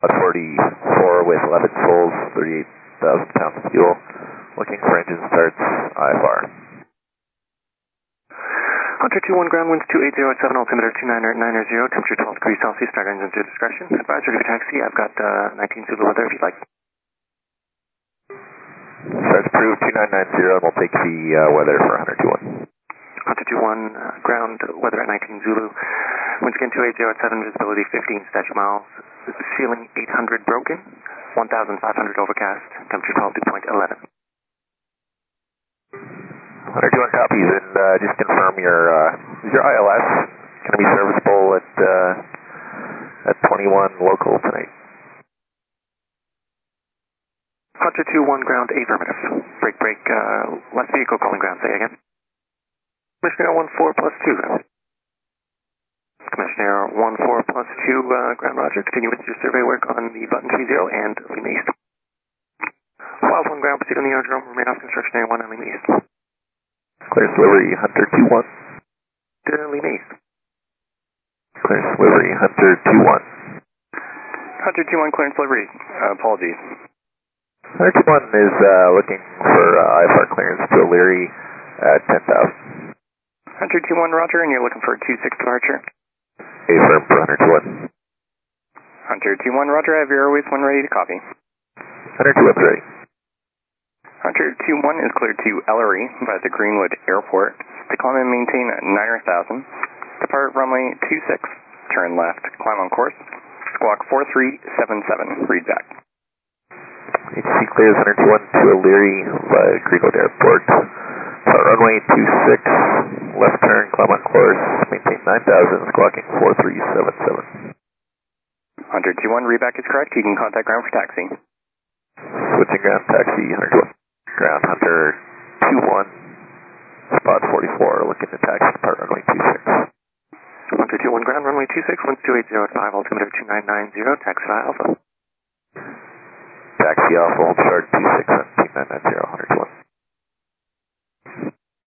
44 with 11 souls, 38,000 pounds of fuel. Looking for engine starts, IFR. Hunter 21 ground winds 280 at 7, altimeter 29990, temperature 12 degrees Celsius, start engines to discretion. Advisory for taxi, I've got 19 Zulu weather if you'd like. Starts approved 2990, and we'll take the weather for Hunter 21. Hunter 21 ground weather at 19 Zulu, winds again 280 at 7, visibility 15 statute miles, ceiling 800 broken, 1,500 overcast, temperature 12 dew point 11. Hunter 21 copies, and just confirm your ILS going to be serviceable at 21 local tonight. Hunter 21 ground affirmative. Break, last vehicle calling ground, say again. Commissioner 14 plus 2. Commissioner 14 plus 2, ground roger. Continue with your survey work on the button 30 and Lima East. Wild 1 ground, proceed on the aerodrome, remain off construction area 1 and Lima East. Clear delivery, Hunter 21. Lima East. Clear delivery, Hunter 21. Hunter 21, clearance delivery. Apologies. Hunter 21 is looking for IFR clearance to O'Leary at 10,000. Hunter 21, roger, and you're looking for a 2-6 departure. Affirm for Hunter 21. Hunter 21, roger, I have your airways 1 ready to copy. Hunter 21 ready. Hunter 21 is cleared to Ellery by the Greenwood Airport. To climb and maintain 9,000. Depart runway 26. Turn left. Climb on course. Squawk 4377. Read back. HC clears Hunter 21 to O'Leary by Greenwood Airport. Start runway 26. Left turn. Climb on course. Maintain 9,000. Squawking 4377. Hunter 21, read back is correct. You can contact ground for taxi. Switching ground taxi. Hunter 21. Ground Hunter 21, spot 44, looking to taxi depart runway 26. Hunter 21 ground, runway 26, winds 280 at 5, altimeter 2990, taxi Alpha. Taxi Alpha, hold short 26 on 2990, Hunter 21.